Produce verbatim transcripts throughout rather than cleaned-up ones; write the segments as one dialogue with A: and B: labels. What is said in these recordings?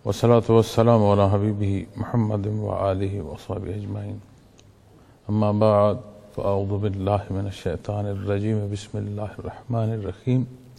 A: والصلاة والسلام على حبيبه محمد وآله وصحبه أجمعين. أما بعد فأعوذ بالله من الشيطان الرجيم. بسم الله الرحمن الرحيم.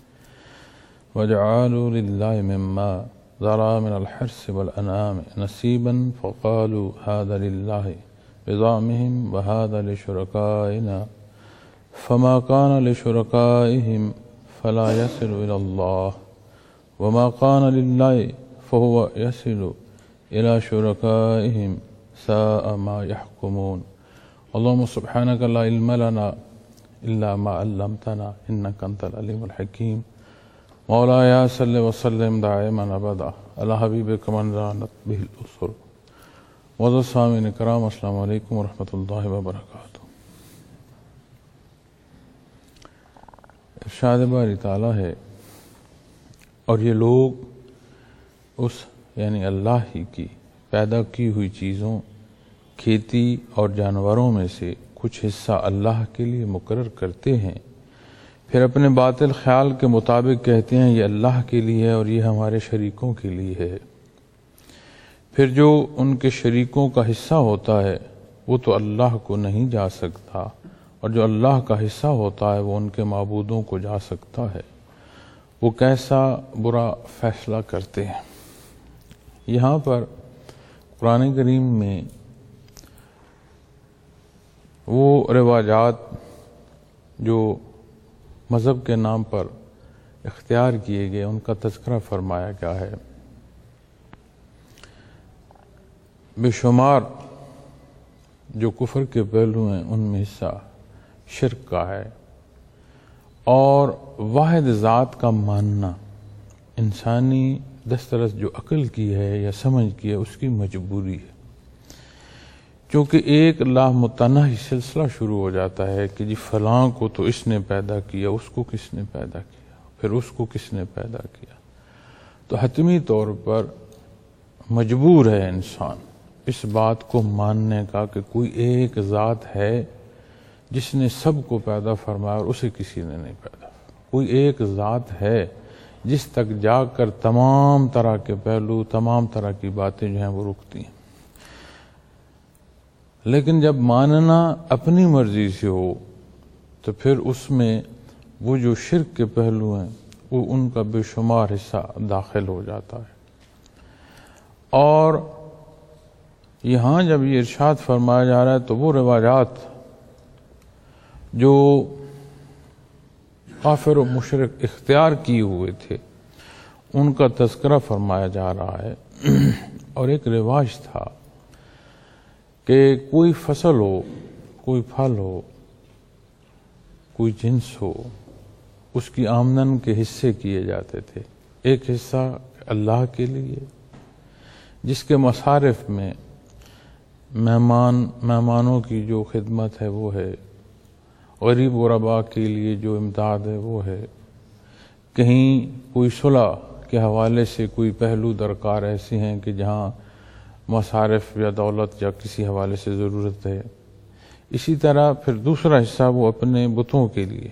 A: وجعلوا لله مما ذرى من الحرث والأنعام نصيبا فقالوا هذا لله بزعمهم وهذا لشركائنا فما كان لشركائهم فلا يصل إلى الله وما كان لله فهو يصل إلى شركائهم ساء ما يحكمون. اللهم سبحانك لا علم لنا إلا ما علمتنا إنك أنت العليم الحكيم. مولاي صل وسلم دائما أبدا على حبيبك من رانت به الأسر. معزز سامعین کرام، السلام علیکم ورحمۃ اللہ وبرکاتہ. ارشاد باری تعالیٰ ہے، اور یہ لوگ اس یعنی اللہ ہی کی پیدا کی ہوئی چیزوں، کھیتی اور جانوروں میں سے کچھ حصہ اللہ کے لیے مقرر کرتے ہیں، پھر اپنے باطل خیال کے مطابق کہتے ہیں یہ اللہ کے لیے ہے اور یہ ہمارے شریکوں کے لیے ہے. پھر جو ان کے شریکوں کا حصہ ہوتا ہے وہ تو اللہ کو نہیں جا سکتا، اور جو اللہ کا حصہ ہوتا ہے وہ ان کے معبودوں کو جا سکتا ہے. وہ کیسا برا فیصلہ کرتے ہیں. یہاں پر قرآن کریم میں وہ رواجات جو مذہب کے نام پر اختیار کیے گئے ان کا تذکرہ فرمایا گیا ہے. بے شمار جو کفر کے پہلو ہیں ان میں حصہ شرک کا ہے، اور واحد ذات کا ماننا انسانی دسترس جو عقل کی ہے یا سمجھ کی ہے اس کی مجبوری ہے. کیونکہ ایک لامتناہی سلسلہ شروع ہو جاتا ہے کہ جی فلاں کو تو اس نے پیدا کیا، اس کو کس نے پیدا کیا، پھر اس کو کس نے پیدا کیا. تو حتمی طور پر مجبور ہے انسان اس بات کو ماننے کا کہ کوئی ایک ذات ہے جس نے سب کو پیدا فرمایا اور اسے کسی نے نہیں پیدا. کوئی ایک ذات ہے جس تک جا کر تمام طرح کے پہلو، تمام طرح کی باتیں جو ہیں وہ رکتی ہیں. لیکن جب ماننا اپنی مرضی سے ہو تو پھر اس میں وہ جو شرک کے پہلو ہیں وہ ان کا بے شمار حصہ داخل ہو جاتا ہے. اور یہاں جب یہ ارشاد فرمایا جا رہا ہے تو وہ رواجات جو کافر و مشرک اختیار کیے ہوئے تھے ان کا تذکرہ فرمایا جا رہا ہے. اور ایک رواج تھا کہ کوئی فصل ہو، کوئی پھل ہو، کوئی جنس ہو، اس کی آمدن کے حصے کیے جاتے تھے. ایک حصہ اللہ کے لیے جس کے مصارف میں مہمان مہمانوں کی جو خدمت ہے وہ ہے، غریب غرباء کے لیے جو امداد ہے وہ ہے، کہیں کوئی صلح کے حوالے سے کوئی پہلو درکار ایسے ہیں کہ جہاں مصارف یا دولت یا کسی حوالے سے ضرورت ہے. اسی طرح پھر دوسرا حصہ وہ اپنے بتوں کے لیے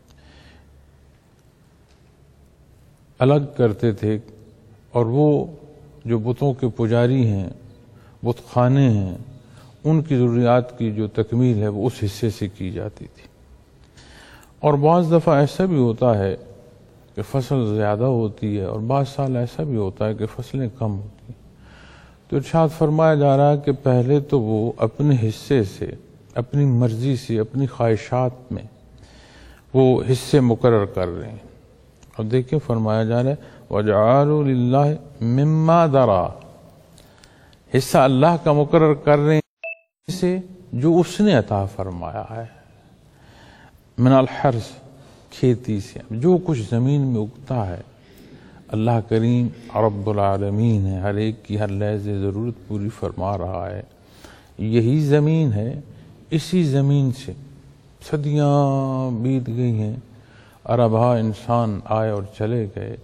A: الگ کرتے تھے، اور وہ جو بتوں کے پجاری ہیں، بت خانے ہیں، ان کی ضروریات کی جو تکمیل ہے وہ اس حصے سے کی جاتی تھی. اور بعض دفعہ ایسا بھی ہوتا ہے کہ فصل زیادہ ہوتی ہے، اور بعض سال ایسا بھی ہوتا ہے کہ فصلیں کم ہوتی ہیں. تو ارشاد فرمایا جا رہا ہے کہ پہلے تو وہ اپنے حصے سے، اپنی مرضی سے، اپنی خواہشات میں وہ حصے مقرر کر رہے ہیں. اور دیکھیں فرمایا جا رہا ہے وَجَعَلُوا لِلَّهِ مِمَّا ذَرَا، حصہ اللہ کا مقرر کر رہے ہیں سے جو اس نے عطا فرمایا ہے. من الحرث، کھیتی سے، جو کچھ زمین میں اگتا ہے اللہ کریم رب العالمین ہے، ہر ایک کی ہر لحظے ضرورت پوری فرما رہا ہے. یہی زمین ہے، اسی زمین سے صدیاں بیت گئی ہیں، اربا انسان آئے اور چلے گئے،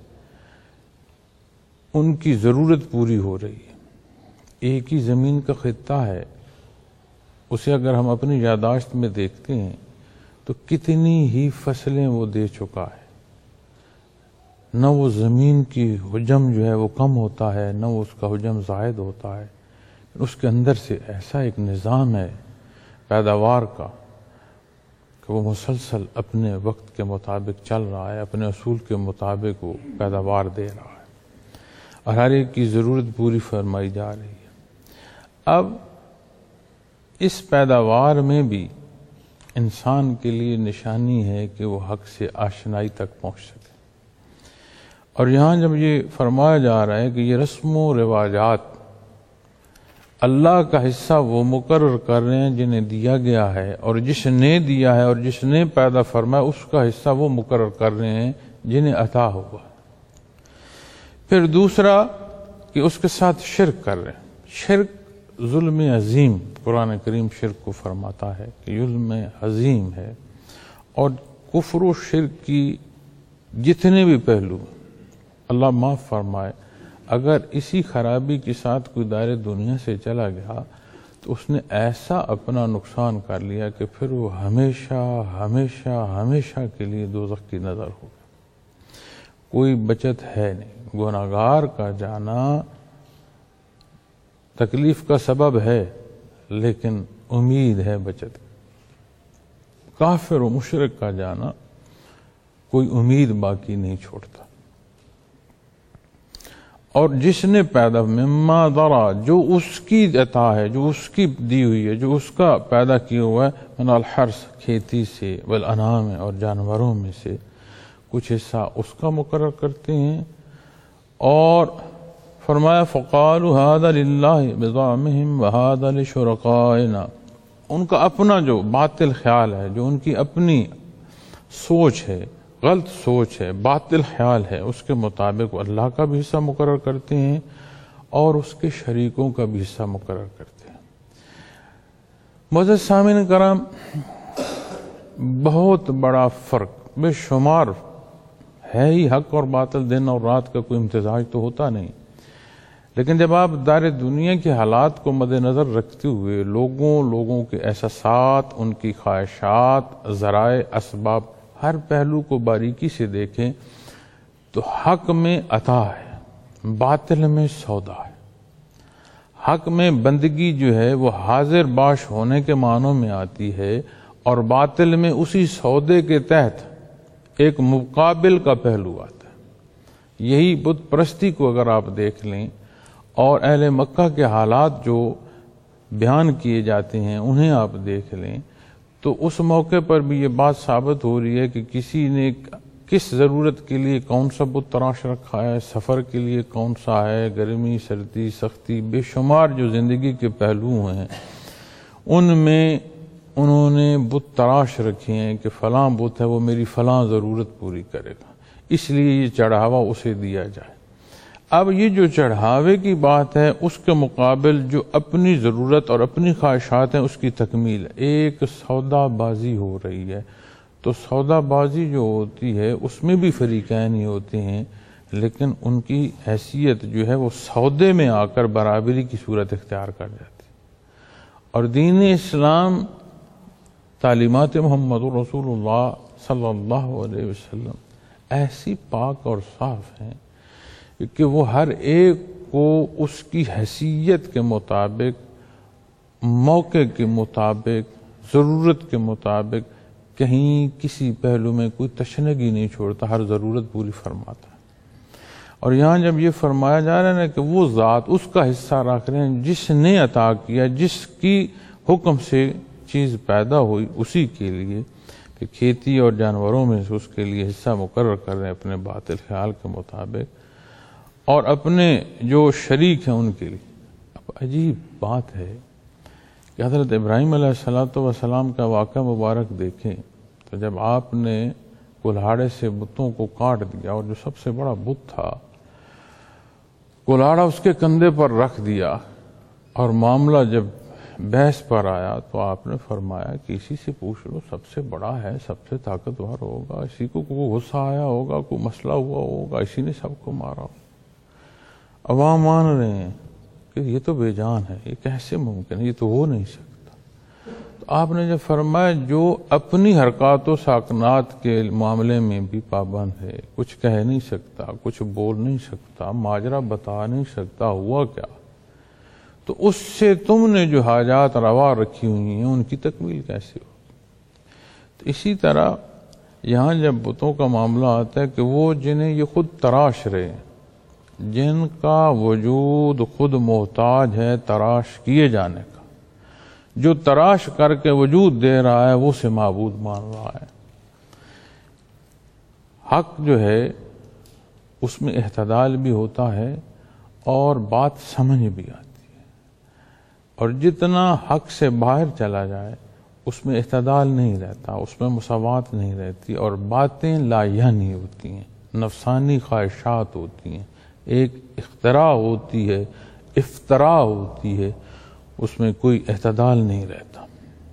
A: ان کی ضرورت پوری ہو رہی ہے. ایک ہی زمین کا خطہ ہے، اسے اگر ہم اپنی یادداشت میں دیکھتے ہیں تو کتنی ہی فصلیں وہ دے چکا ہے. نہ وہ زمین کی حجم جو ہے وہ کم ہوتا ہے، نہ وہ اس کا حجم زائد ہوتا ہے، اس کے اندر سے ایسا ایک نظام ہے پیداوار کا کہ وہ مسلسل اپنے وقت کے مطابق چل رہا ہے، اپنے اصول کے مطابق وہ پیداوار دے رہا ہے اور ہر ایک کی ضرورت پوری فرمائی جا رہی ہے۔ اب اس پیداوار میں بھی انسان کے لیے نشانی ہے کہ وہ حق سے آشنائی تک پہنچ سکے، اور یہاں جب یہ فرمایا جا رہا ہے کہ یہ رسم و رواجات اللہ کا حصہ وہ مقرر کر رہے ہیں جنہیں دیا گیا ہے، اور جس نے دیا ہے اور جس نے پیدا فرمایا اس کا حصہ وہ مقرر کر رہے ہیں جنہیں عطا ہوا۔ پھر دوسرا کہ اس کے ساتھ شرک کر رہے ہیں۔ شرک ظلم عظیم، قرآن کریم شرک کو فرماتا ہے کہ ظلم عظیم ہے، اور کفر و شرک کی جتنے بھی پہلو اللہ معاف فرمائے، اگر اسی خرابی کے ساتھ کوئی دائرے دنیا سے چلا گیا تو اس نے ایسا اپنا نقصان کر لیا کہ پھر وہ ہمیشہ ہمیشہ ہمیشہ کے لیے دوزخ کی نظر ہوگا، کوئی بچت ہے نہیں۔ گناہگار کا جانا تکلیف کا سبب ہے لیکن امید ہے بچت کی۔ کافر و مشرک کا جانا کوئی امید باقی نہیں چھوڑتا۔ اور جس نے پیدا مما ذرا، جو اس کی عطا ہے، جو اس کی دی ہوئی ہے، جو اس کا پیدا کیا ہوا ہے، من الحرث، کھیتی سے، والانعام، اور جانوروں میں سے کچھ حصہ اس کا مقرر کرتے ہیں۔ اور فرمایا فقالوا هذا للہ بزعمهم وهذا لشرکائنا، ان کا اپنا جو باطل خیال ہے، جو ان کی اپنی سوچ ہے، غلط سوچ ہے، باطل خیال ہے، اس کے مطابق وہ اللہ کا بھی حصہ مقرر کرتے ہیں اور اس کے شریکوں کا بھی حصہ مقرر کرتے ہیں۔ معزز سامعین کرام، بہت بڑا فرق، بے شمار ہے ہی، حق اور باطل دن اور رات کا کوئی امتزاج تو ہوتا نہیں، لیکن جب آپ دار دنیا کے حالات کو مد نظر رکھتے ہوئے لوگوں لوگوں کے احساسات، ان کی خواہشات، ذرائع، اسباب، ہر پہلو کو باریکی سے دیکھیں تو حق میں عطا ہے، باطل میں سودا ہے۔ حق میں بندگی جو ہے وہ حاضر باش ہونے کے معنوں میں آتی ہے، اور باطل میں اسی سودے کے تحت ایک مقابل کا پہلو آتا ہے۔ یہی بت پرستی کو اگر آپ دیکھ لیں اور اہل مکہ کے حالات جو بیان کیے جاتے ہیں انہیں آپ دیکھ لیں تو اس موقع پر بھی یہ بات ثابت ہو رہی ہے کہ کسی نے کس ضرورت کے لیے کون سا بت تراش رکھا ہے، سفر کے لیے کون سا ہے، گرمی، سردی، سختی، بے شمار جو زندگی کے پہلو ہیں ان میں انہوں نے بت تراش رکھے ہیں کہ فلاں بت ہے وہ میری فلاں ضرورت پوری کرے گا، اس لیے یہ چڑھاوا اسے دیا جائے۔ اب یہ جو چڑھاوے کی بات ہے اس کے مقابل جو اپنی ضرورت اور اپنی خواہشات ہیں اس کی تکمیل ہے، ایک سودا بازی ہو رہی ہے۔ تو سودا بازی جو ہوتی ہے اس میں بھی فریقین ہی ہوتے ہیں، لیکن ان کی حیثیت جو ہے وہ سودے میں آ کر برابری کی صورت اختیار کر جاتی ہے۔ اور دین اسلام، تعلیمات محمد رسول اللہ صلی اللہ علیہ وسلم ایسی پاک اور صاف ہیں کہ وہ ہر ایک کو اس کی حیثیت کے مطابق، موقع کے مطابق، ضرورت کے مطابق کہیں کسی پہلو میں کوئی تشنگی نہیں چھوڑتا، ہر ضرورت پوری فرماتا ہے۔ اور یہاں جب یہ فرمایا جا رہا ہے کہ وہ ذات اس کا حصہ رکھ رہے ہیں جس نے عطا کیا، جس کی حکم سے چیز پیدا ہوئی، اسی کے لیے کہ کھیتی اور جانوروں میں سے اس کے لیے حصہ مقرر کر رہے ہیں اپنے باطل خیال کے مطابق، اور اپنے جو شریک ہیں ان کے لیے۔ اب عجیب بات ہے کہ حضرت ابراہیم علیہ الصلوۃ والسلام کا واقعہ مبارک دیکھیں تو جب آپ نے کلہاڑے سے بتوں کو کاٹ دیا اور جو سب سے بڑا بت تھا کلہاڑا اس کے کندھے پر رکھ دیا، اور معاملہ جب بحث پر آیا تو آپ نے فرمایا کہ اسی سے پوچھ لو، سب سے بڑا ہے، سب سے طاقتور ہوگا، اسی کو کوئی غصہ آیا ہوگا، کوئی مسئلہ ہوا ہوگا، اسی نے سب کو مارا ہوگا۔ عوام مان رہے ہیں کہ یہ تو بے جان ہے، یہ کیسے ممکن ہے، یہ تو ہو نہیں سکتا۔ تو آپ نے جب فرمایا جو اپنی حرکات و ساکنات کے معاملے میں بھی پابند ہے، کچھ کہہ نہیں سکتا، کچھ بول نہیں سکتا، ماجرا بتا نہیں سکتا، ہوا کیا؟ تو اس سے تم نے جو حاجات روا رکھی ہوئی ہیں ان کی تکمیل کیسے ہو؟ تو اسی طرح یہاں جب بتوں کا معاملہ آتا ہے کہ وہ جنہیں یہ خود تراش رہے، جن کا وجود خود محتاج ہے تراش کیے جانے کا، جو تراش کر کے وجود دے رہا ہے وہ اسے معبود مان رہا ہے۔ حق جو ہے اس میں اعتدال بھی ہوتا ہے اور بات سمجھ بھی آتی ہے، اور جتنا حق سے باہر چلا جائے اس میں اعتدال نہیں رہتا، اس میں مساوات نہیں رہتی، اور باتیں لایعنی ہوتی ہیں، نفسانی خواہشات ہوتی ہیں، ایک اختراع ہوتی ہے، افتراء ہوتی ہے، اس میں کوئی اعتدال نہیں رہتا۔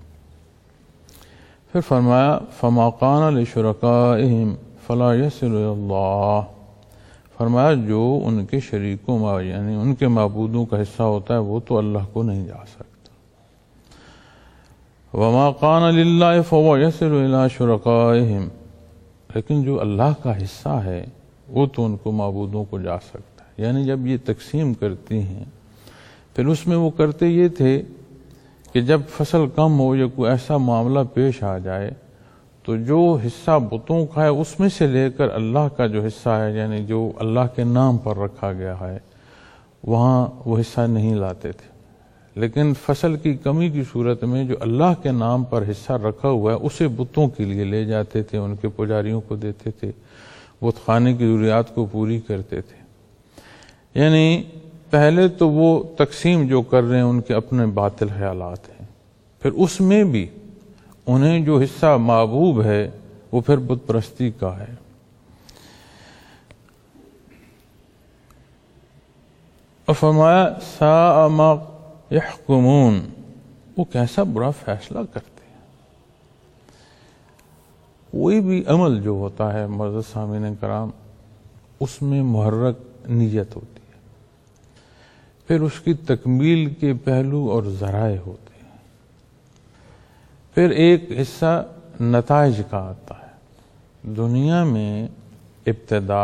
A: پھر فرمایا فَمَا قَانَ لِشُرَكَائِهِمْ فَلَا يَصِلُ إِلَى اللَّهِ، فرمایا جو ان کے شریکوں میں یعنی ان کے معبودوں کا حصہ ہوتا ہے وہ تو اللہ کو نہیں جا سکتا۔ وَمَا قَانَ لِلَّهِ فَهُوَ يَصِلُ إِلَى شُرَكَائِهِمْ، لیکن جو اللہ کا حصہ ہے وہ تو ان کو معبودوں کو جا سکتا ہے۔ یعنی جب یہ تقسیم کرتی ہیں پھر اس میں وہ کرتے یہ تھے کہ جب فصل کم ہو یا کوئی ایسا معاملہ پیش آ جائے تو جو حصہ بتوں کا ہے اس میں سے لے کر اللہ کا جو حصہ ہے، یعنی جو اللہ کے نام پر رکھا گیا ہے، وہاں وہ حصہ نہیں لاتے تھے۔ لیکن فصل کی کمی کی صورت میں جو اللہ کے نام پر حصہ رکھا ہوا ہے اسے بتوں کے لیے لے جاتے تھے، ان کے پجاریوں کو دیتے تھے، بت خانے کی ضروریات کو پوری کرتے تھے۔ یعنی پہلے تو وہ تقسیم جو کر رہے ہیں ان کے اپنے باطل خیالات ہیں، پھر اس میں بھی انہیں جو حصہ محبوب ہے وہ پھر بت پرستی کا ہے۔ اور فرمایا ساء ما یحکمون، وہ کیسا برا فیصلہ کرتے ہیں۔ کوئی بھی عمل جو ہوتا ہے معزز سامعین کرام اس میں محرک نیت ہوتی ہے، پھر اس کی تکمیل کے پہلو اور ذرائع ہوتے ہیں، پھر ایک حصہ نتائج کا آتا ہے۔ دنیا میں ابتدا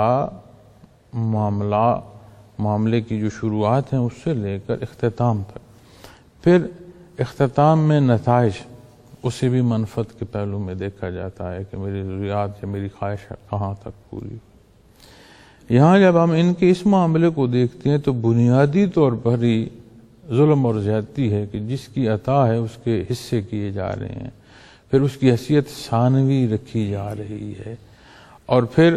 A: معاملہ معاملے کی جو شروعات ہیں اس سے لے کر اختتام تک، پھر اختتام میں نتائج، اسے بھی منفعت کے پہلو میں دیکھا جاتا ہے کہ میری ضروریات یا میری خواہش کہاں تک پوری ہوئی۔ یہاں جب ہم ان کے اس معاملے کو دیکھتے ہیں تو بنیادی طور پر ہی ظلم اور زیادتی ہے کہ جس کی عطا ہے اس کے حصے کیے جا رہے ہیں، پھر اس کی حیثیت ثانوی رکھی جا رہی ہے، اور پھر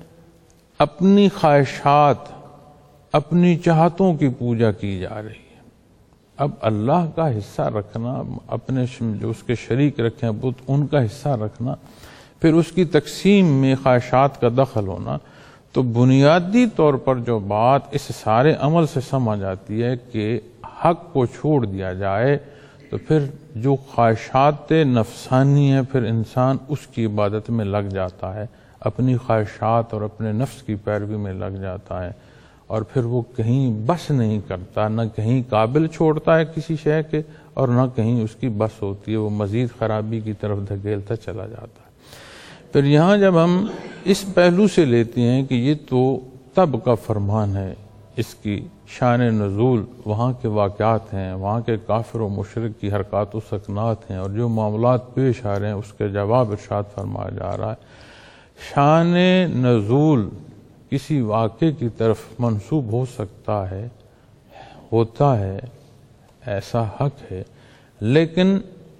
A: اپنی خواہشات، اپنی چاہتوں کی پوجا کی جا رہی ہے۔ اب اللہ کا حصہ رکھنا، اپنے جو اس کے شریک رکھے ہیں بت، ان کا حصہ رکھنا، پھر اس کی تقسیم میں خواہشات کا دخل ہونا، تو بنیادی طور پر جو بات اس سارے عمل سے سمجھ آتی ہے کہ حق کو چھوڑ دیا جائے تو پھر جو خواہشات نفسانی ہیں پھر انسان اس کی عبادت میں لگ جاتا ہے، اپنی خواہشات اور اپنے نفس کی پیروی میں لگ جاتا ہے، اور پھر وہ کہیں بس نہیں کرتا، نہ کہیں قابل چھوڑتا ہے کسی شے کے اور نہ کہیں اس کی بس ہوتی ہے، وہ مزید خرابی کی طرف دھکیلتا چلا جاتا ہے۔ پھر یہاں جب ہم اس پہلو سے لیتے ہیں کہ یہ تو تب کا فرمان ہے، اس کی شان نزول وہاں کے واقعات ہیں، وہاں کے کافر و مشرک کی حرکات و سکنات ہیں، اور جو معاملات پیش آ رہے ہیں اس کے جواب ارشاد فرمایا جا رہا ہے۔ شان نزول کسی واقعے کی طرف منسوب ہو سکتا ہے، ہوتا ہے، ایسا حق ہے، لیکن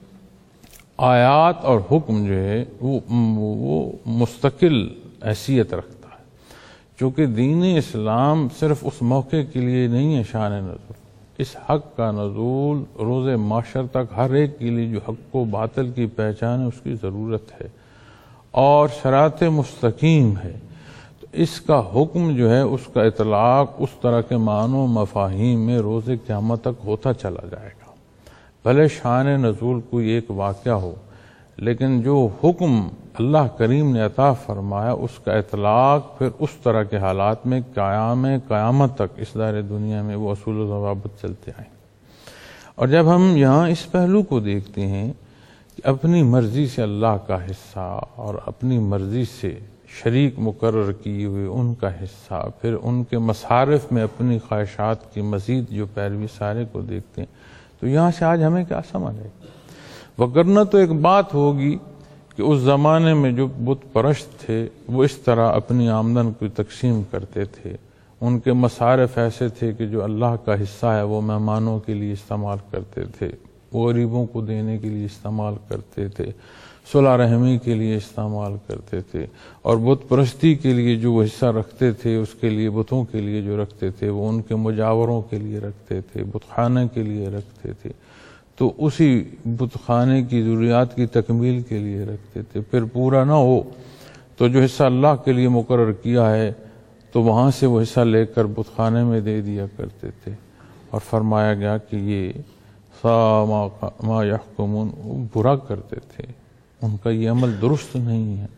A: آیات اور حکم جو ہے وہ وہ مستقل حیثیت رکھتا ہے، چونکہ دین اسلام صرف اس موقع کے لیے نہیں ہے شان نزول، اس حق کا نزول روز معاشر تک ہر ایک کے لیے جو حق و باطل کی پہچان ہے اس کی ضرورت ہے اور صراط مستقیم ہے، تو اس کا حکم جو ہے اس کا اطلاق اس طرح کے معنی و مفاہیم میں روز قیامت تک ہوتا چلا جائے گا۔ بھلے شان نزول کوئی ایک واقعہ ہو، لیکن جو حکم اللہ کریم نے عطا فرمایا اس کا اطلاق پھر اس طرح کے حالات میں قیام قیامت تک اس دائرے دنیا میں وہ اصول و ضوابط چلتے آئیں۔ اور جب ہم یہاں اس پہلو کو دیکھتے ہیں کہ اپنی مرضی سے اللہ کا حصہ اور اپنی مرضی سے شریک مقرر کیے ہوئے ان کا حصہ، پھر ان کے مصارف میں اپنی خواہشات کی مزید جو پیروی سارے کو دیکھتے ہیں، تو یہاں سے آج ہمیں کیا سمجھ ہے؟ وگرنہ تو ایک بات ہوگی کہ اس زمانے میں جو بت پرست تھے وہ اس طرح اپنی آمدن کو تقسیم کرتے تھے، ان کے مصارف ایسے تھے کہ جو اللہ کا حصہ ہے وہ مہمانوں کے لیے استعمال کرتے تھے، وہ غریبوں کو دینے کے لیے استعمال کرتے تھے، صلح رحمی کے لیے استعمال کرتے تھے، اور بت پرستی کے لیے جو وہ حصہ رکھتے تھے اس کے لیے بتوں کے لیے جو رکھتے تھے وہ ان کے مجاوروں کے لیے رکھتے تھے، بت خانے کے لیے رکھتے تھے، تو اسی بت خانے کی ضروریات کی تکمیل کے لیے رکھتے تھے۔ پھر پورا نہ ہو تو جو حصہ اللہ کے لیے مقرر کیا ہے تو وہاں سے وہ حصہ لے کر بت خانے میں دے دیا کرتے تھے، اور فرمایا گیا کہ یہ سا ما یحکمون، برا کرتے تھے، ان کا یہ عمل درست نہیں ہے۔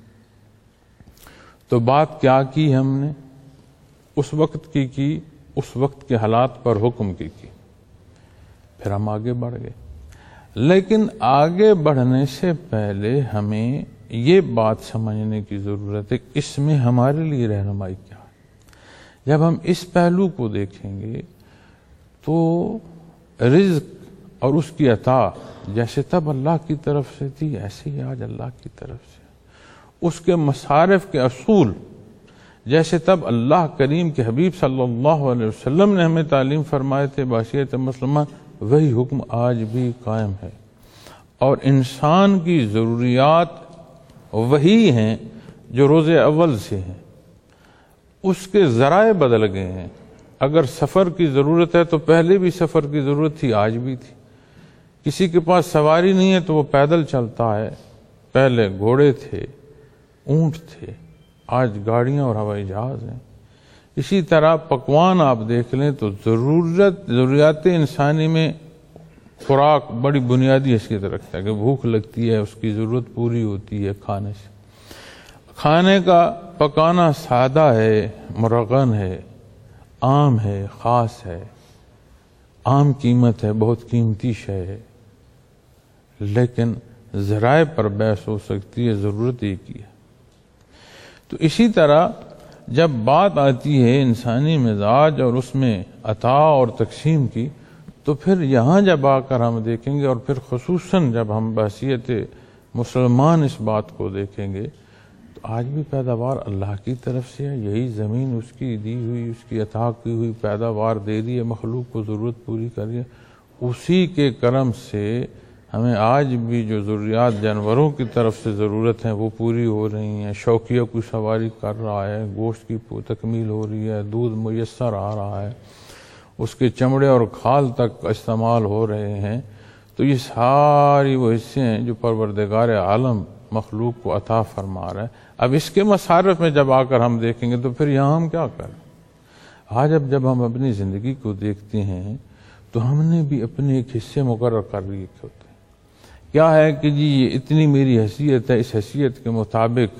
A: تو بات کیا کی ہم نے؟ اس وقت کی کی اس وقت کے حالات پر حکم کی کی پھر ہم آگے بڑھ گئے۔ لیکن آگے بڑھنے سے پہلے ہمیں یہ بات سمجھنے کی ضرورت ہے کہ اس میں ہمارے لیے رہنمائی کیا ہے۔ جب ہم اس پہلو کو دیکھیں گے تو رزق اور اس کی عطا جیسے تب اللہ کی طرف سے تھی ایسے ہی آج اللہ کی طرف سے، اس کے مصارف کے اصول جیسے تب اللہ کریم کے حبیب صلی اللہ علیہ وسلم نے ہمیں تعلیم فرمائے تھے بحیثیت مسلمہ، وہی حکم آج بھی قائم ہے، اور انسان کی ضروریات وہی ہیں جو روز اول سے ہیں، اس کے ذرائع بدل گئے ہیں۔ اگر سفر کی ضرورت ہے تو پہلے بھی سفر کی ضرورت تھی، آج بھی تھی۔ کسی کے پاس سواری نہیں ہے تو وہ پیدل چلتا ہے، پہلے گھوڑے تھے، اونٹ تھے، آج گاڑیاں اور ہوائی جہاز ہیں۔ اسی طرح پکوان آپ دیکھ لیں تو ضرورت ضروریات انسانی میں خوراک بڑی بنیادی حیثیت رکھتا ہے کہ بھوک لگتی ہے اس کی ضرورت پوری ہوتی ہے کھانے سے۔ کھانے کا پکانا سادہ ہے، مرغن ہے، عام ہے، خاص ہے، عام قیمت ہے، بہت قیمتی شے ہے، لیکن ذرائع پر بحث ہو سکتی ہے، ضرورت ایک ہی ہے۔ تو اسی طرح جب بات آتی ہے انسانی مزاج اور اس میں عطا اور تقسیم کی، تو پھر یہاں جب آ کر ہم دیکھیں گے، اور پھر خصوصاً جب ہم بحیثیت مسلمان اس بات کو دیکھیں گے، تو آج بھی پیداوار اللہ کی طرف سے ہے، یہی زمین اس کی دی ہوئی، اس کی عطا کی ہوئی پیداوار دے رہی ہے، مخلوق کو ضرورت پوری کر رہی ہے، اسی کے کرم سے ہمیں آج بھی جو ضروریات جانوروں کی طرف سے ضرورت ہیں وہ پوری ہو رہی ہیں، شوقیہ کوئی سواری کر رہا ہے، گوشت کی تکمیل ہو رہی ہے، دودھ میسر آ رہا ہے، اس کے چمڑے اور کھال تک استعمال ہو رہے ہیں۔ تو یہ ساری وہ حصے ہیں جو پروردگار عالم مخلوق کو عطا فرما رہا ہے۔ اب اس کے مصارف میں جب آ کر ہم دیکھیں گے تو پھر یہاں ہم کیا کریں؟ آج اب جب ہم اپنی زندگی کو دیکھتے ہیں تو ہم نے بھی اپنے ایک حصے مقرر کر لیے ہوتے ہیں۔ کیا ہے کہ جی یہ اتنی میری حیثیت ہے، اس حیثیت کے مطابق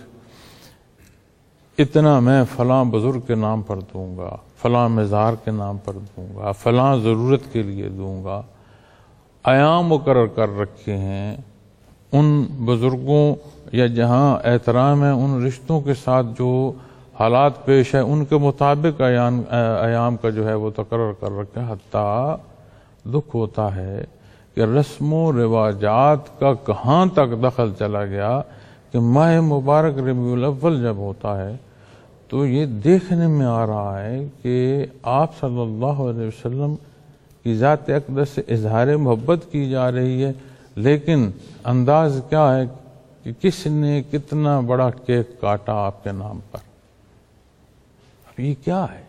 A: اتنا میں فلاں بزرگ کے نام پر دوں گا، فلاں مزار کے نام پر دوں گا، فلاں ضرورت کے لیے دوں گا۔ ایام مقرر کر رکھے ہیں ان بزرگوں یا جہاں احترام ہے ان رشتوں کے ساتھ جو حالات پیش ہے ان کے مطابق ایام کا جو ہے وہ تقرر کر رکھے ہیں۔ حتیٰ دکھ ہوتا ہے کہ رسم و رواجات کا کہاں تک دخل چلا گیا کہ ماہ مبارک ربیع الاول جب ہوتا ہے تو یہ دیکھنے میں آ رہا ہے کہ آپ صلی اللہ علیہ وسلم کی ذات اقدس سے اظہار محبت کی جا رہی ہے، لیکن انداز کیا ہے کہ کس نے کتنا بڑا کیک کاٹا آپ کے نام پر۔ اب یہ کیا ہے؟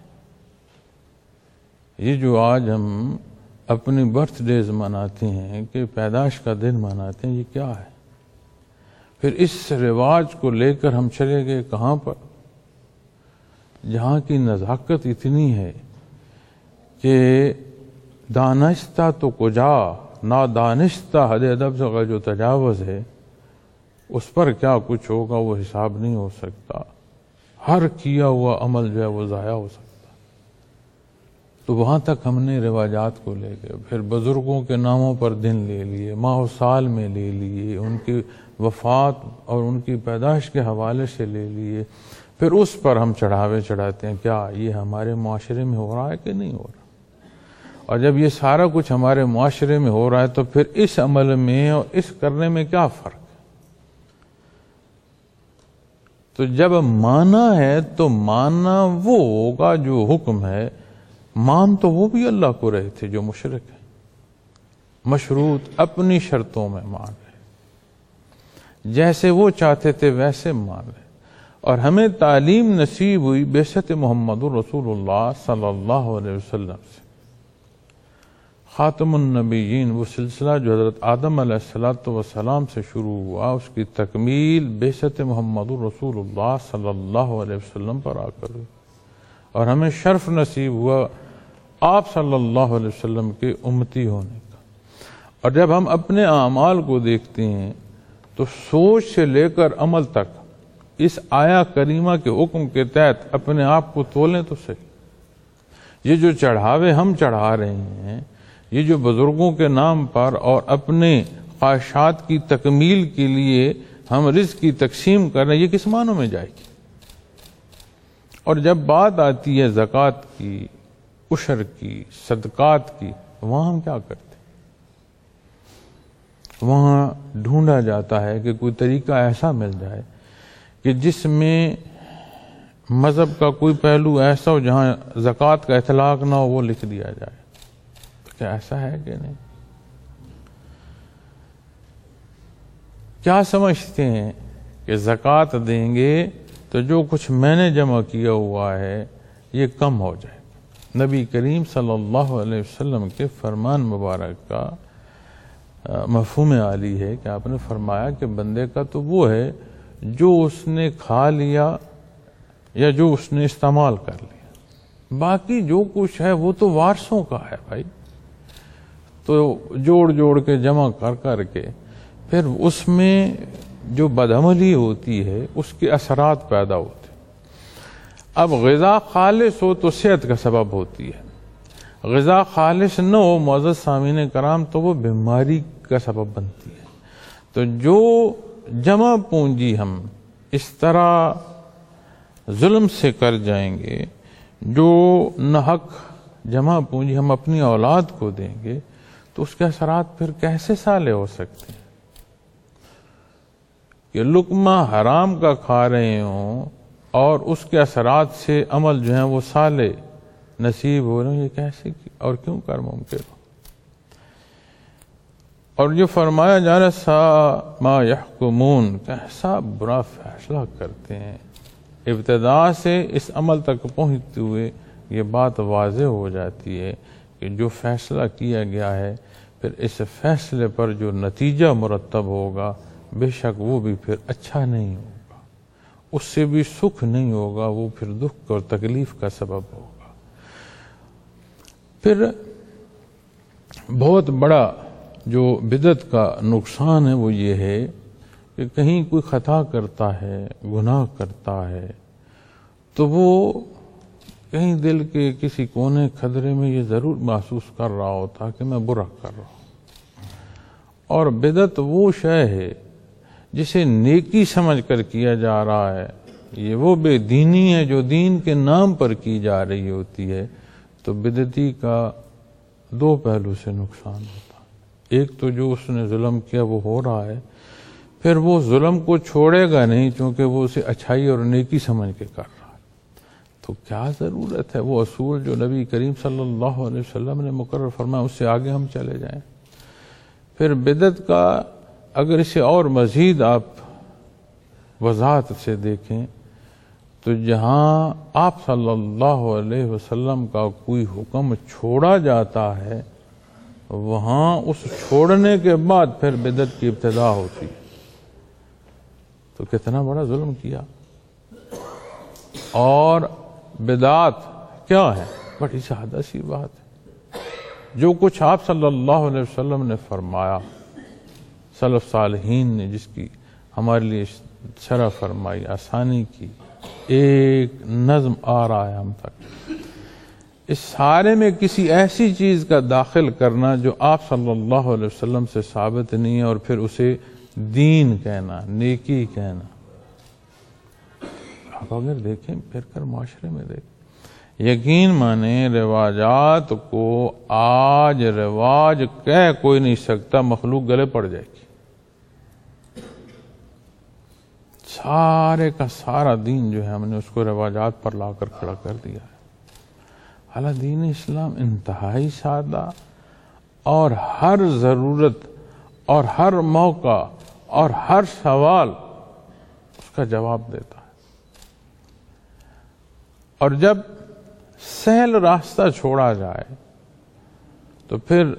A: یہ جو آج ہم اپنی برتھ ڈیز مناتے ہیں کہ پیدائش کا دن مناتے ہیں، یہ کیا ہے؟ پھر اس رواج کو لے کر ہم چلے گئے کہاں پر؟ جہاں کی نزاکت اتنی ہے کہ دانستہ تو کجا، نادانستہ حد ادب سے جو تجاوز ہے اس پر کیا کچھ ہوگا وہ حساب نہیں ہو سکتا۔ ہر کیا ہوا عمل جو ہے وہ ضائع ہو سکتا۔ تو وہاں تک ہم نے رواجات کو لے گئے، پھر بزرگوں کے ناموں پر دن لے لیے، ماہ و سال میں لے لیے، ان کی وفات اور ان کی پیدائش کے حوالے سے لے لیے، پھر اس پر ہم چڑھاوے چڑھاتے ہیں کیا یہ ہمارے معاشرے میں ہو رہا ہے کہ نہیں ہو رہا؟ اور جب یہ سارا کچھ ہمارے معاشرے میں ہو رہا ہے تو پھر اس عمل میں اور اس کرنے میں کیا فرق ہے؟ تو جب مانا ہے تو مانا وہ ہوگا جو حکم ہے، مان تو وہ بھی اللہ کو رہے تھے جو مشرک ہے، مشروط اپنی شرطوں میں مان رہے، جیسے وہ چاہتے تھے ویسے مان رہے۔ اور ہمیں تعلیم نصیب ہوئی بعثت محمد رسول اللہ صلی اللہ علیہ وسلم سے، خاتم النبیین، وہ سلسلہ جو حضرت آدم علیہ الصلوۃ والسلام سے شروع ہوا، اس کی تکمیل بعثت محمد رسول اللہ صلی اللہ علیہ وسلم پر آ کر ہوئی، اور ہمیں شرف نصیب ہوا آپ صلی اللہ علیہ وسلم کے امتی ہونے کا۔ اور جب ہم اپنے اعمال کو دیکھتے ہیں تو سوچ سے لے کر عمل تک اس آیا کریمہ کے حکم کے تحت اپنے آپ کو تولیں تو صحیح۔ یہ جو چڑھاوے ہم چڑھا رہے ہیں، یہ جو بزرگوں کے نام پر اور اپنے خواہشات کی تکمیل کے لیے ہم رزق کی تقسیم کر رہے ہیں، یہ کس معنوں میں جائے گی؟ اور جب بات آتی ہے زکوٰۃ کی، عشر کی، صدقات کی، وہاں ہم کیا کرتے ہیں؟ وہاں ڈھونڈا جاتا ہے کہ کوئی طریقہ ایسا مل جائے کہ جس میں مذہب کا کوئی پہلو ایسا ہو جہاں زکوٰۃ کا اطلاق نہ ہو، وہ لکھ دیا جائے۔ کیا ایسا ہے کہ نہیں؟ کیا سمجھتے ہیں کہ زکوٰۃ دیں گے تو جو کچھ میں نے جمع کیا ہوا ہے یہ کم ہو جائے گا؟ نبی کریم صلی اللہ علیہ وسلم کے فرمان مبارک کا مفہوم عالی ہے کہ آپ نے فرمایا کہ بندے کا تو وہ ہے جو اس نے کھا لیا یا جو اس نے استعمال کر لیا، باقی جو کچھ ہے وہ تو وارثوں کا ہے بھائی۔ تو جوڑ جوڑ کے جمع کر کر کے پھر اس میں جو بدعملی ہوتی ہے اس کے اثرات پیدا ہوتے ہیں۔ اب غذا خالص ہو تو صحت کا سبب ہوتی ہے، غذا خالص نہ ہو معزز سامعین کرام تو وہ بیماری کا سبب بنتی ہے۔ تو جو جمع پونجی ہم اس طرح ظلم سے کر جائیں گے، جو ناحق جمع پونجی ہم اپنی اولاد کو دیں گے، تو اس کے اثرات پھر کیسے صالح ہو سکتے ہیں؟ کہ لقمہ حرام کا کھا رہے ہوں اور اس کے اثرات سے عمل جو ہیں وہ صالح نصیب ہو رہے ہیں، یہ کیسے اور کیوں کر ممکن ہو؟ اور جو فرمایا جا رہا سا ما یحکمون، کیسا برا فیصلہ کرتے ہیں۔ ابتدا سے اس عمل تک پہنچتے ہوئے یہ بات واضح ہو جاتی ہے کہ جو فیصلہ کیا گیا ہے پھر اس فیصلے پر جو نتیجہ مرتب ہوگا بے شک وہ بھی پھر اچھا نہیں ہوگا، اس سے بھی سکھ نہیں ہوگا، وہ پھر دکھ اور تکلیف کا سبب ہوگا۔ پھر بہت بڑا جو بدعت کا نقصان ہے وہ یہ ہے کہ کہیں کوئی خطا کرتا ہے، گناہ کرتا ہے، تو وہ کہیں دل کے کسی کونے خدرے میں یہ ضرور محسوس کر رہا ہوتا کہ میں برا کر رہا ہوں۔ اور بدعت وہ شے ہے جسے نیکی سمجھ کر کیا جا رہا ہے، یہ وہ بے دینی ہے جو دین کے نام پر کی جا رہی ہوتی ہے۔ تو بدعتی کا دو پہلو سے نقصان ہوتا ہے، ایک تو جو اس نے ظلم کیا وہ ہو رہا ہے، پھر وہ ظلم کو چھوڑے گا نہیں چونکہ وہ اسے اچھائی اور نیکی سمجھ کے کر رہا ہے۔ تو کیا ضرورت ہے وہ اصول جو نبی کریم صلی اللہ علیہ وسلم نے مقرر فرمایا اس سے آگے ہم چلے جائیں؟ پھر بدعت کا اگر اسے اور مزید آپ وضاحت سے دیکھیں تو جہاں آپ صلی اللہ علیہ وسلم کا کوئی حکم چھوڑا جاتا ہے وہاں اس چھوڑنے کے بعد پھر بدعت کی ابتدا ہوتی ہے، تو کتنا بڑا ظلم کیا۔ اور بدعت کیا ہے؟ بڑی سادہ سی بات ہے، جو کچھ آپ صلی اللہ علیہ وسلم نے فرمایا، سلف صالحین نے جس کی ہمارے لیے شرح فرمائی، آسانی کی، ایک نظم آ رہا ہے ہم تک اس سارے میں کسی ایسی چیز کا داخل کرنا جو آپ صلی اللہ علیہ وسلم سے ثابت نہیں ہے اور پھر اسے دین کہنا، نیکی کہنا. آپ اگر دیکھیں پھر کر معاشرے میں دیکھیں، یقین مانیں رواجات کو آج رواج کہہ کوئی نہیں سکتا، مخلوق گلے پڑ جائے گی. سارے کا سارا دین جو ہے ہم نے اس کو رواجات پر لا کر کھڑا کر دیا ہے. حالانکہ دین اسلام انتہائی سادہ اور ہر ضرورت اور ہر موقع اور ہر سوال اس کا جواب دیتا ہے. اور جب سہل راستہ چھوڑا جائے تو پھر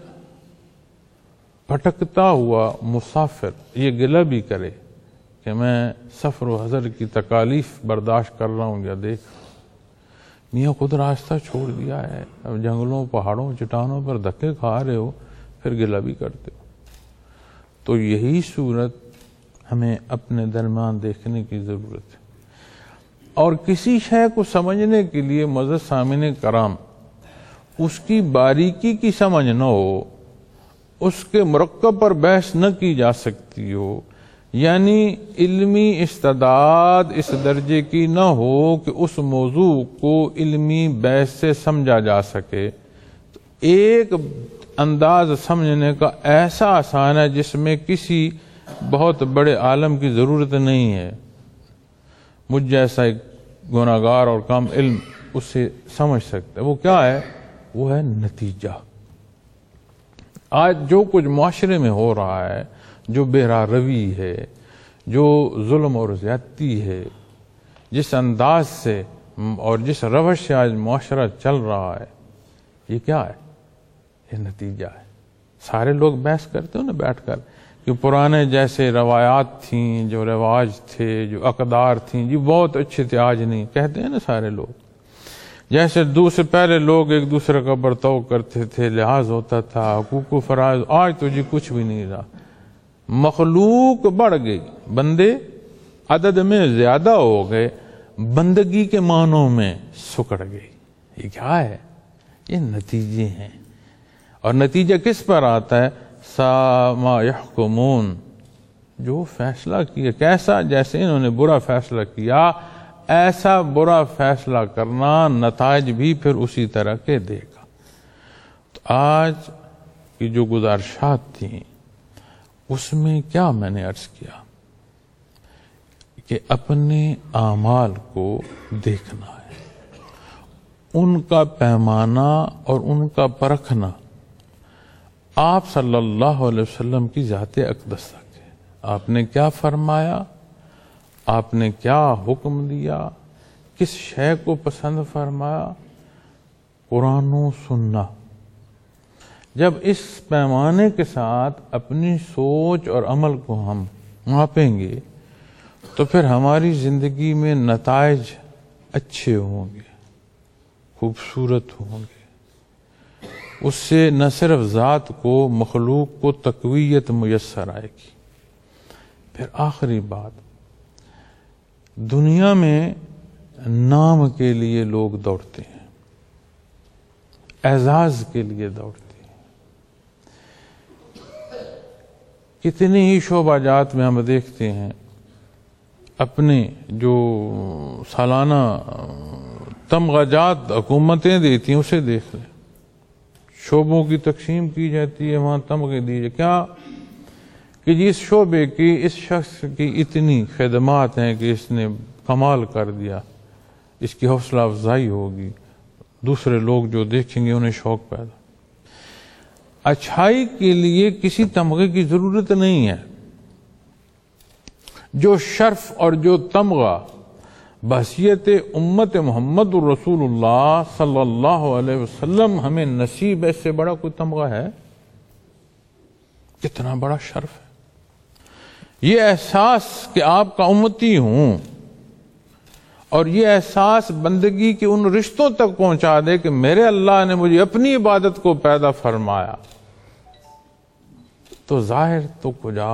A: بھٹکتا ہوا مسافر یہ گلہ بھی کرے کہ میں سفر و حضر کی تکالیف برداشت کر رہا ہوں. یا دیکھ میاں خود راستہ چھوڑ دیا ہے، اب جنگلوں پہاڑوں چٹانوں پر دھکے کھا رہے ہو، پھر گلہ بھی کرتے ہو. تو یہی صورت ہمیں اپنے درمیان دیکھنے کی ضرورت ہے. اور کسی شے کو سمجھنے کے لیے معزز سامعین کرام اس کی باریکی کی سمجھ نہ ہو، اس کے مرکب پر بحث نہ کی جا سکتی ہو، یعنی علمی استعداد اس درجے کی نہ ہو کہ اس موضوع کو علمی بحث سے سمجھا جا سکے. ایک انداز سمجھنے کا ایسا آسان ہے جس میں کسی بہت بڑے عالم کی ضرورت نہیں ہے. مجھ جیسا ایک گناہگار اور کم علم اس سے سمجھ سکتا ہے. وہ کیا ہے؟ وہ ہے نتیجہ. آج جو کچھ معاشرے میں ہو رہا ہے، جو بے راہ روی ہے، جو ظلم اور زیادتی ہے، جس انداز سے اور جس روش سے آج معاشرہ چل رہا ہے، یہ کیا ہے؟ یہ نتیجہ ہے. سارے لوگ بحث کرتے ہو نا بیٹھ کر کہ پرانے جیسے روایات تھیں، جو رواج تھے، جو اقدار تھیں، جی بہت اچھے تھے، آج نہیں. کہتے ہیں نا سارے لوگ. جیسے دوسرے پہلے لوگ ایک دوسرے کا برتاؤ کرتے تھے، لحاظ ہوتا تھا، حقوق و فرائض. آج تو جی کچھ بھی نہیں رہا. مخلوق بڑھ گئی، بندے عدد میں زیادہ ہو گئے، بندگی کے معنوں میں سکڑ گئی. یہ کیا ہے؟ یہ نتیجے ہیں. اور نتیجہ کس پر آتا ہے؟ سا ما یحکمون، جو فیصلہ کیا. کیسا؟ جیسے انہوں نے برا فیصلہ کیا ایسا برا فیصلہ کرنا، نتائج بھی پھر اسی طرح کے دے گا. تو آج کی جو گزارشات تھیں اس میں کیا میں نے عرض کیا کہ اپنے اعمال کو دیکھنا ہے، ان کا پیمانہ اور ان کا پرکھنا آپ صلی اللہ علیہ وسلم کی ذات اقدس تک ہے. آپ نے کیا فرمایا، آپ نے کیا حکم دیا، کس شے کو پسند فرمایا، قرآن و سنہ. جب اس پیمانے کے ساتھ اپنی سوچ اور عمل کو ہم ماپیں گے تو پھر ہماری زندگی میں نتائج اچھے ہوں گے، خوبصورت ہوں گے. اس سے نہ صرف ذات کو، مخلوق کو تقویت میسر آئے گی. پھر آخری بات، دنیا میں نام کے لیے لوگ دوڑتے ہیں، اعزاز کے لیے دوڑتے ہیں. کتنی ہی شعبہ جات میں ہم دیکھتے ہیں، اپنے جو سالانہ تمغہ حکومتیں دیتی ہیں اسے دیکھ لیں. شعبوں کی تقسیم کی جاتی ہے، وہاں تمغے دیجیے. کیا کہ جس شعبے کی اس شخص کی اتنی خدمات ہیں کہ اس نے کمال کر دیا، اس کی حوصلہ افزائی ہوگی، دوسرے لوگ جو دیکھیں گے انہیں شوق پیدا. اچھائی کے لیے کسی تمغے کی ضرورت نہیں ہے. جو شرف اور جو تمغہ بحیثیت امت محمد الرسول اللہ صلی اللہ علیہ وسلم ہمیں نصیب ہے، اس سے بڑا کوئی تمغہ ہے؟ کتنا بڑا شرف ہے. یہ احساس کہ آپ کا امتی ہوں اور یہ احساس بندگی کے ان رشتوں تک پہنچا دے کہ میرے اللہ نے مجھے اپنی عبادت کو پیدا فرمایا، تو ظاہر تو کجا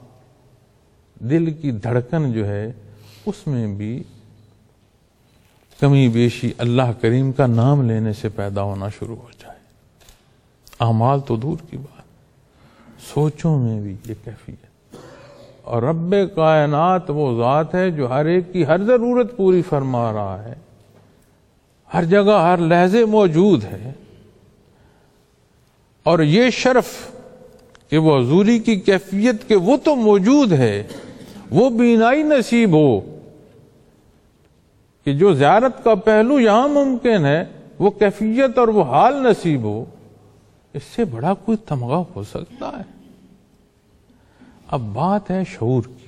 A: دل کی دھڑکن جو ہے اس میں بھی کمی بیشی اللہ کریم کا نام لینے سے پیدا ہونا شروع ہو جائے. اعمال تو دور کی بات، سوچوں میں بھی یہ کیفیت. اور رب کائنات وہ ذات ہے جو ہر ایک کی ہر ضرورت پوری فرما رہا ہے، ہر جگہ ہر لحظے موجود ہے. اور یہ شرف کہ وہ حضوری کی کیفیت کہ وہ تو موجود ہے، وہ بینائی نصیب ہو کہ جو زیارت کا پہلو یہاں ممکن ہے وہ کیفیت اور وہ حال نصیب ہو، اس سے بڑا کوئی تمغہ ہو سکتا ہے؟ اب بات ہے شعور کی.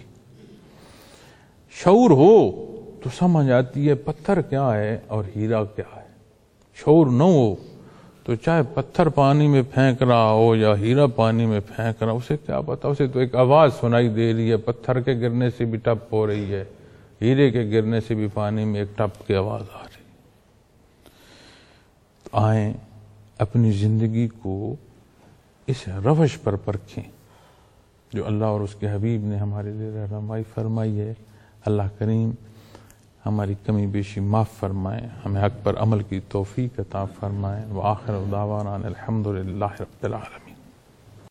A: شعور ہو تو سمجھ آتی ہے پتھر کیا ہے اور ہیرا کیا ہے. شعور نہ ہو تو چاہے پتھر پانی میں پھینک رہا ہو یا ہیرا پانی میں پھینک رہا ہو، اسے کیا پتا؟ اسے تو ایک آواز سنائی دے رہی ہے، پتھر کے گرنے سے بھی ٹپ ہو رہی ہے، ہیرے کے گرنے سے بھی پانی میں ایک ٹپ کی آواز آ رہی. تو آئیں اپنی زندگی کو اس روش پر پرکھیں جو اللہ اور اس کے حبیب نے ہمارے لیے رہنمائی فرمائی ہے. اللہ کریم ہماری کمی بیشی معاف فرمائیں، ہمیں حق پر عمل کی توفیق عطا فرمائیں. وآخر دعوانا الحمد للہ رب العالمین.